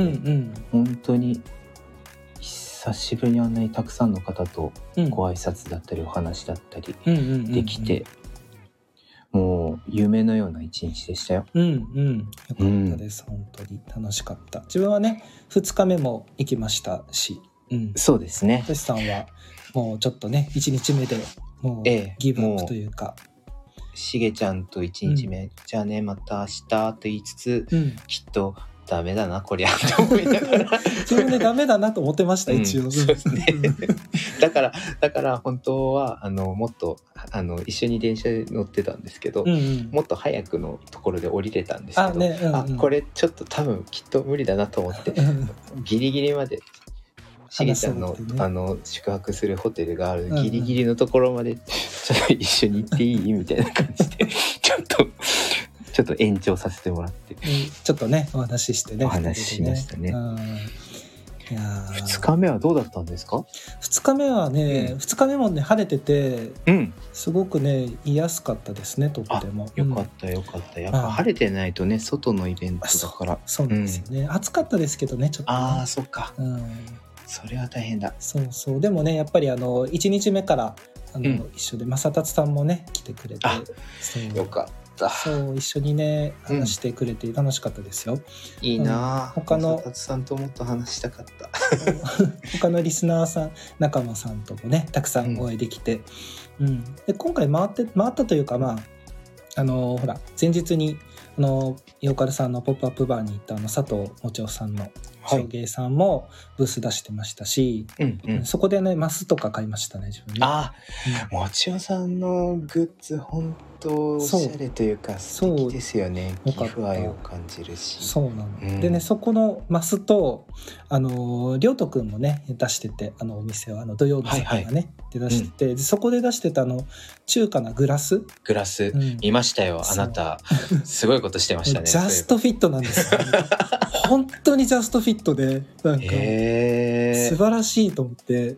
本当に久しぶりにあんなにたくさんの方とご挨拶だったりお話だったりできて、もう夢のような一日でしたよ。 うんうんよかったです、うん、本当に楽しかった。自分はねふつかめも行きましたし、 うん、そうですね。 としさんはもうちょっとねいちにちめでもうギブアップというか、ええ、しげちゃんといちにちめ、うん、じゃあねまた明日と言いつつ、うん、きっとダメだなこりゃと思いながら自分でダメだなと思ってました一応、うん、 そうですねだからだから本当はあのもっとあの一緒に電車に乗ってたんですけど、うんうん、もっと早くのところで降りれたんですけど、あ、ねうんうん、あこれちょっと多分きっと無理だなと思ってギリギリまでしげちゃんの、ね、あの宿泊するホテルがあるギリギリのところまで、うんうん、ちょっと一緒に行っていいみたいな感じでちょっとちょっと延長させてもらって、うん、 ちょっとねお話ししてねお話ししましたね。 いやふつかめはどうだったんですか？ ふつかめはね、うん、ふつかめもね晴れてて、うん、すごくね居やすかったですねとっても。 よかったよかった、やっぱ晴れてないとね外のイベントだから。 そうなんですよね、うん、暑かったですけどねちょっと、ね、 ああそっか、うん、それは大変だ。 そうそうでもねやっぱりあのいちにちめからあの、うん、一緒で正達さんもね来てくれて、 あそうよかった。 そう一緒にね話してくれて楽しかったですよ、うん、 いいな、 うん、他の正達さんともっと話したかった他のリスナーさん仲間さんともねたくさんお会いできて、うんうん、で今回回って回ったというかまああのほら前日にあのヨーカルさんのポップアップバーに行ったあの佐藤もちおさんの送迎さんもブース出してましたし、はいうんうん、そこでねマスとか買いましたね自分ね。 あ、うん、もちおさんのグッズ本当おしゃれというか素敵ですよね。寄付愛を感じるし。 そうなの、うん、でねそこのマスとあのりょうとくんもね出しててあのお店はあの土曜日さんがね、はいはい、で出してて、うん、でそこで出してたあの中華なグラスグラス、うん、見ましたよあなたすごいことしてましたねジャストフィットなんですよ、ね、本当にジャストフィットでなんか素晴らしいと思って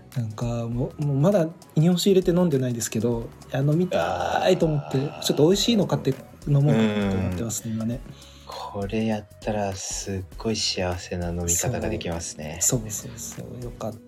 なんかもう、もうまだ日本酒入れて飲んでないですけど、いや飲みたいと思ってちょっと美味しいの買って飲もうかなと思ってますね今ね。 これやったらすっごい幸せな飲み方ができますね。 そうそうそうそう、よかった。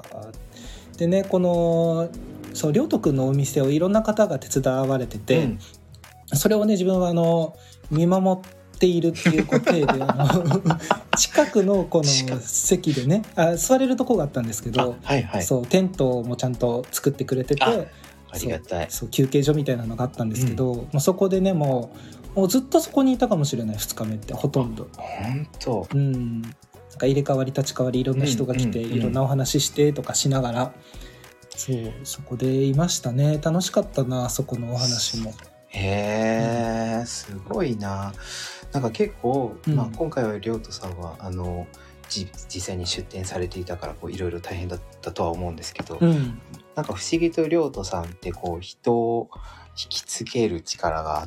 でね、このそう亮斗くんのお店をいろんな方が手伝われてて、うん、それをね自分はあの見守っているっていうことであの近くのこの席でね、あ座れるとこがあったんですけど、 はいはい、 そうテントもちゃんと作ってくれてて、 ありがたい。 そう、そう休憩所みたいなのがあったんですけど、うん、まあ、そこでねもう、もうずっとそこにいたかもしれないふつかめってほとんど。 本当。 うん。なんか入れ替わり立ち替わりいろんな人が来て、うんうんうん、いろんなお話してとかしながら、そうそこでいましたね。楽しかったな、そこのお話も。 へえ、うん、すごいな。なんか結構、うん、まあ、今回は亮斗さんはあの実際に出店されていたからこういろいろ大変だったとは思うんですけど、うん、なんか不思議と亮斗さんってこう人を引きつける力があって、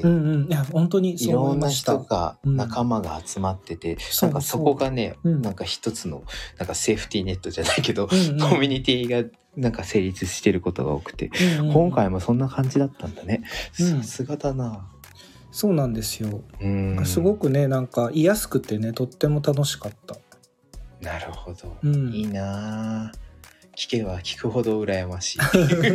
うんうん、いや本当にそう思いました。いろんな人が仲間が集まってて、うん、なんかそこがね、うん、なんか一つのなんかセーフティーネットじゃないけど、うんうん、コミュニティがなんか成立してることが多くて、うんうん、今回もそんな感じだったんだね。さすがだな。 そうなんですよ。うんすごくねなんか言いやすくてねとっても楽しかった。 なるほど、うん、いいな。聞けば聞くほど羨ましい。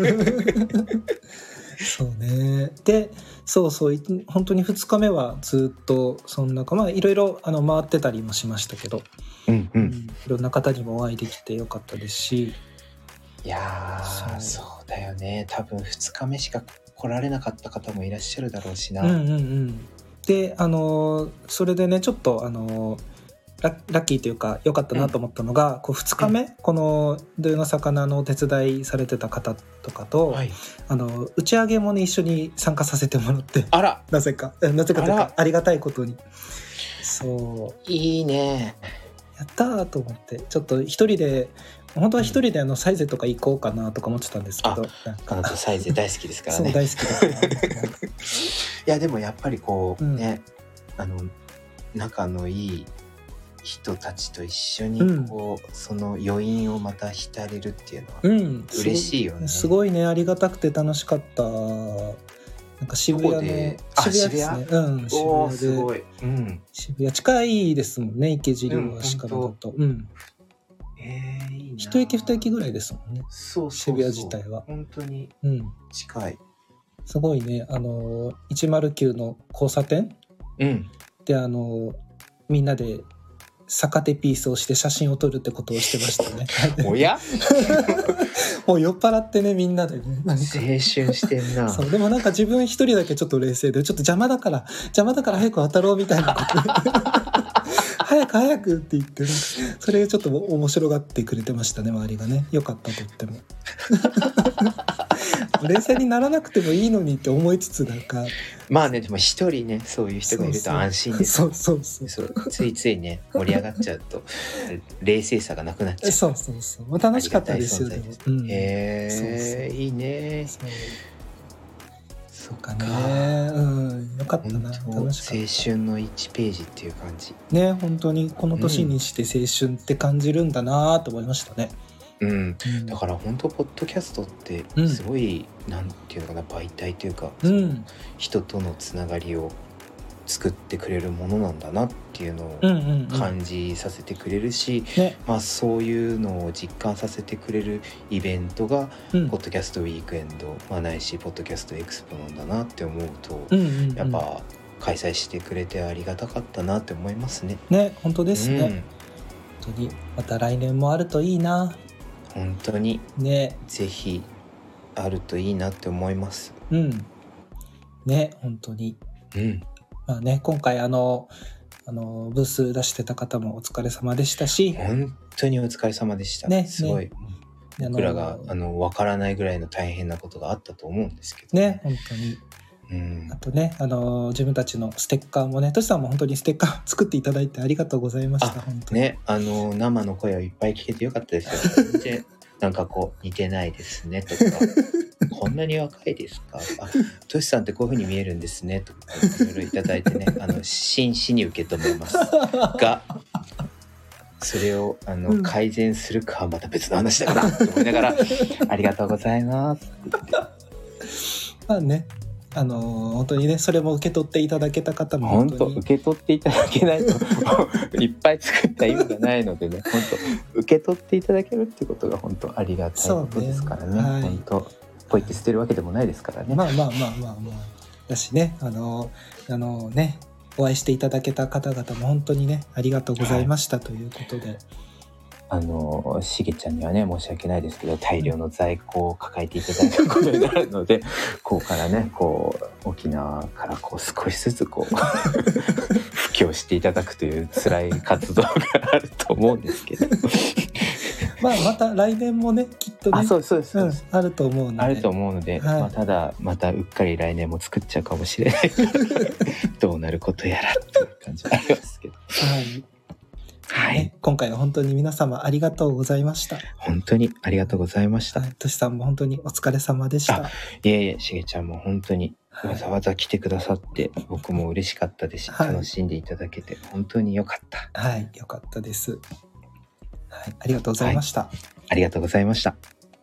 そうね。でそうそう本当にふつかめはずっとそんなかまあいろいろあの回ってたりもしましたけど、うんうんうん、いろんな方にもお会いできてよかったですし。 いやー そ, そうだよね。多分ふつかめしか来られなかった方もいらっしゃるだろうしな。 うんうんうん、であのそれでねちょっとあの ラ, ラッキーというか良かったなと思ったのが、うん、こうふつかめ、うん、この土曜の魚のお手伝いされてた方とかと、はい、あの打ち上げもね一緒に参加させてもらって、 あらなぜかなぜかというか あ, ありがたいことに。そういいね。 やったーと思ってちょっと一人で本当は一人であのサイゼとか行こうかなとか思ってたんですけど、 なんかあなたサイゼ大好きですからね。 そう大好きだからいやでもやっぱりこうね、うん、あの仲のいい人たちと一緒にこう、うん、その余韻をまた浸れるっていうのは嬉しいよね、 うん、す, すごいねありがたくて楽しかった。なんか渋谷の渋谷ですね。うん、渋谷で、 すごい、うん、 渋谷近いですもんね池尻大橋からだと、うん、 えー、いいな。 一駅二駅ぐらいですもんね。 そうそうそう、 渋谷自体は本当に近い、うん、 すごいねあのいちまるきゅうの交差点、うん、であのみんなで逆手ピースをして写真を撮るってことをしてましたね。 おやもう酔っ払ってねみんなでねなんか青春してんな。 そうでもなんか自分一人だけちょっと冷静でちょっと邪魔だから邪魔だから早く渡ろうみたいなこと早く早くって言ってそれちょっと面白がってくれてましたね周りがね。よかったとっても冷静にならなくてもいいのにって思いつつなんかまあねでも一人ねそういう人がいると安心です。 そうそうそうそうそうついついね盛り上がっちゃうと冷静さがなくなっちゃう。 そうそうそう、まあ、楽しかったですよ。でうん、へえいいね。 そうそうかね、うん、よかったな。楽しかった。青春のいちページっていう感じね。本当にこの年にして青春って感じるんだなと思いましたね。 うん、うん、だから本当ポッドキャストってすごい、うん、なんていうのかな媒体というか、うん、人とのつながりを作ってくれるものなんだなっていうのを感じさせてくれるし、うんうんうんね、まあ、そういうのを実感させてくれるイベントが、うん、ポッドキャストウィークエンド、まあ、ないしポッドキャストエクスポなんだなって思うと、うんうんうん、やっぱ開催してくれてありがたかったなって思いますね。 ね、本当ですね、うん、本当にまた来年もあるといいな。 本当にね、 ぜひあるといいなって思います。 うんね、本当に、 うんまあね、今回あのあのブース出してた方もお疲れ様でしたし、 本当にお疲れ様でした、ね、すごい、ね、僕らがあの分からないぐらいの大変なことがあったと思うんですけどね、 ね本当に、 うん、 あとねあの自分たちのステッカーもねとしさんも本当にステッカー作っていただいてありがとうございました。本当にね、あの生の声をいっぱい聞けてよかったですよでなんかこう似てないですねとかこんなに若いですか、あ、としさんってこういう風に見えるんですねとかいろいろいただいてねあの真摯に受け止めますがそれをあの、 うん改善するかはまた別の話だからと思いながらありがとうございますって言ってまあね、あのー本当にね、それも受け取っていただけた方も本本当に当受け取っていただけないといっぱい作った意味がないのでね、本当受け取っていただけるってことが本当ありがたいことですからね。 そうねはい本当ポイって捨てるわけでもないですからね。 まあまあまあまあまあだしね、あのーあのね、お会いしていただけた方々も本当にね、ありがとうございましたということで、 あのしげちゃんにはね申し訳ないですけど、大量の在庫を抱えていただいたことになるのでここからね、こう沖縄からこう少しずつこう布教していただくという辛い活動があると思うんですけどまあまた来年もね、きっとね、 あ、そうそうそううん、 そう、 あると思うので、 あると思うので、 はいまあ、ただまたうっかり来年も作っちゃうかもしれないどうなることやらっていう感じありますけど、 はいはい、 ね、今回は本当に皆様ありがとうございました。 本当にありがとうございました。 はい、としさんも本当にお疲れ様でした。 いえいえ、しげちゃんも本当にはいわざわざ来てくださって僕も嬉しかったですし、 はい楽しんでいただけて本当に良かった。 はい、よかったです。はい、ありがとうございました。 ありがとうございました。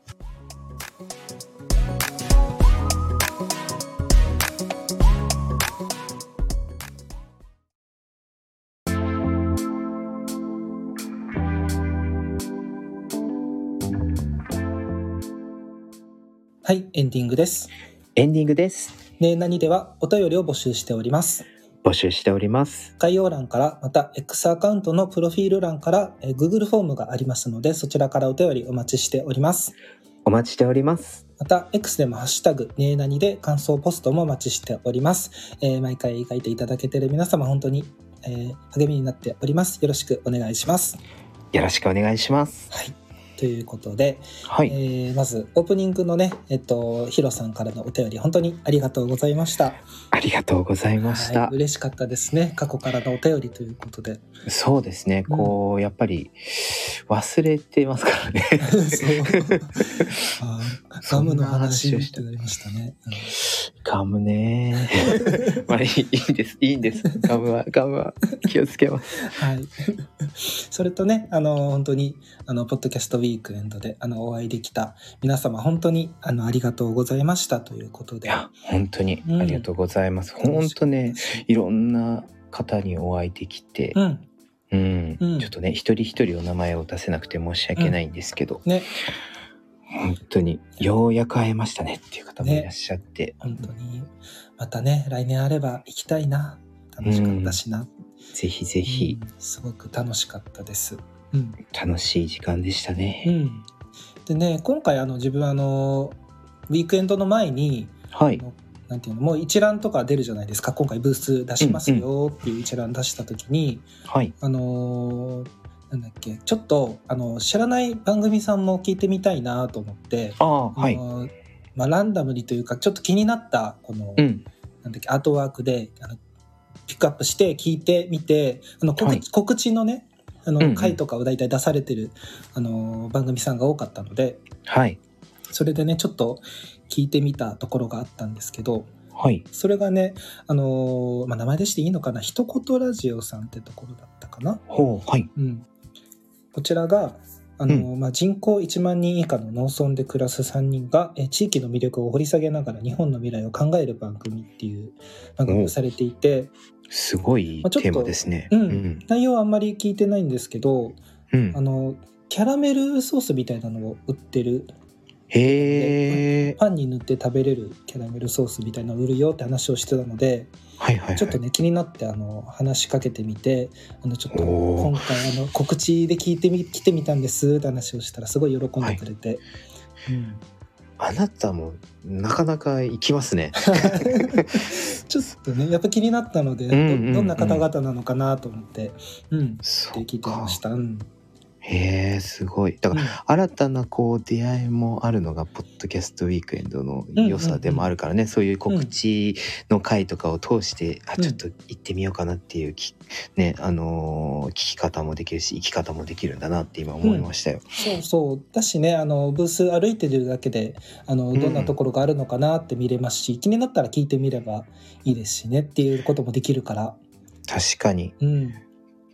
はい、エンディングです。 エンディングです。 ねえなにではお便りを募集しております。 募集しております。 概要欄からまた X アカウントのプロフィール欄からえー Google フォームがありますので、そちらからお便りお待ちしております。 お待ちしております。 また X でもハッシュタグねえなにで感想ポストもお待ちしております。えー毎回書いていただけている皆様本当に、えー励みになっております。よろしくお願いします。 よろしくお願いします。 はい。ということで、 はい、 えーまずオープニングのね、えっとヒロさんからのお便り本当にありがとうございました。 ありがとうございました。 はい、嬉しかったですね。過去からのお便りということで。 そうですね。こう、うん、やっぱり忘れてますからね。 そうあガムの話をしてなりましたね。うん、 ガムね。まあいい、いいです、いいんです。ガムはガムは気をつけます。 はい。それとね、あの本当にあのポッドキャストウィークエンドであのお会いできた皆様本当にあのありがとうございましたということで。 いや本当にありがとうございます。うん、本当ね、いろんな方にお会いできて。うんうんうん、ちょっとね一人一人お名前を出せなくて申し訳ないんですけど、うん、ね、本当にようやく会えましたねっていう方もいらっしゃって、ね、 本当にまたね来年あれば行きたいな、楽しかったしな、うん、 ぜひぜひ、 うん、すごく楽しかったです、うん、 楽しい時間でしたね、 うん、でね今回あの自分あのウィークエンドの前に、 はい、 なんていうのもう一覧とか出るじゃないですか。今回ブース出しますよっていう一覧出した時に、 うんうん、 あのー、なんだっけちょっとあの知らない番組さんも聞いてみたいなと思って、 あ、はい、 まあ、ランダムにというかちょっと気になったこの、うん、なんだっけアートワークであのピックアップして聞いてみて、あの 告,、はい、告知のねあの、うんうん、回とかをだいたい出されてるあの番組さんが多かったので、 はい、 それでねちょっと聞いてみたところがあったんですけど、 はい、 それがね、あのーまあ、名前出していいのかな、一言ラジオさんってところだったかな。 ほう、はい、 うん、こちらが、あのーうんまあ、人口いちまんにん以下の農村で暮らすさんにんがえ地域の魅力を掘り下げながら日本の未来を考える番組っていう番組をされていて、 すごいテーマですね、 まあうんうん、内容はあんまり聞いてないんですけど、 うん、 あのキャラメルソースみたいなのを売ってる、 へー、 パンに塗って食べれるキャラメルソースみたいなのを売るよって話をしてたので、 はいはいはい、 ちょっとね気になってあの話しかけてみて、あのちょっと今回あの告知で聞いてみ来てみたんですって話をしたらすごい喜んでくれて、はいうん、 あなたもなかなか行きますねちょっとねやっぱ気になったので、うんうんうん、ど, どんな方々なのかなと思って、うん、って聞いてました。うんへえ、すごい。だから、うん、新たなこう出会いもあるのがポッドキャストウィークエンドの良さでもあるからね、うんうんうん、そういう告知の回とかを通して、うん、あちょっと行ってみようかなっていうき、ねあのー、聞き方もできるし生き方もできるんだなって今思いましたよ、 うん、そうそうだしね、あのブース歩いてるだけであのどんなところがあるのかなって見れますし、うん、気になったら聞いてみればいいですしねっていうこともできるから、 確かに、 うん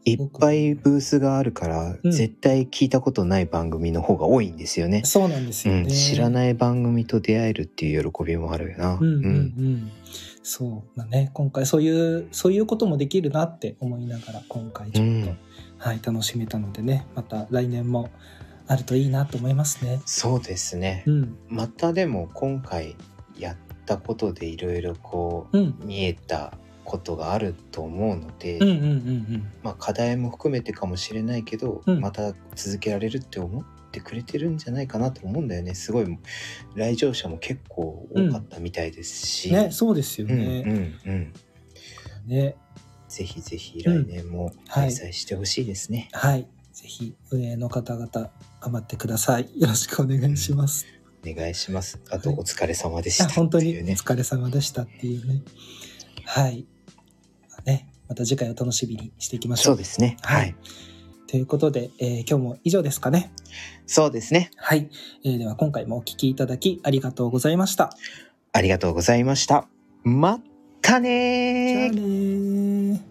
いっぱいブースがあるから、 うん絶対聞いたことない番組の方が多いんですよね。 そうなんですよね、 うん、知らない番組と出会えるっていう喜びもあるよな。 うんうんうんそうだね、今回そういうそういうこともできるなって思いながら今回ちょっと、 うんはい、楽しめたのでね、また来年もあるといいなと思いますね。 そうですね。 うんまたでも今回やったことでいろいろこう、 うん見えたことがあると思うので、 うんうんうんまあ課題も含めてかもしれないけど、 うんまた続けられるって思ってくれてるんじゃないかなと思うんだよね。すごい来場者も結構多かったみたいですし、 ね、そうですようんね。 うんうんね、 ぜひぜひ来年も開催してほしいですね。 はい、ぜひ運営の方々頑張ってください。よろしくお願いします。 お願いします。あと、 はいお疲れ様でしたあって本当においうね。 疲れ様でしたっていうね。はい。まあね、また次回を楽しみにしていきましょう。 そうですね。 はいはい。 ということで、えー今日も以上ですかね。 そうですね。 はい、えーでは今回もお聞きいただきありがとうございました。 ありがとうございました。まったねじゃあー。 ねー。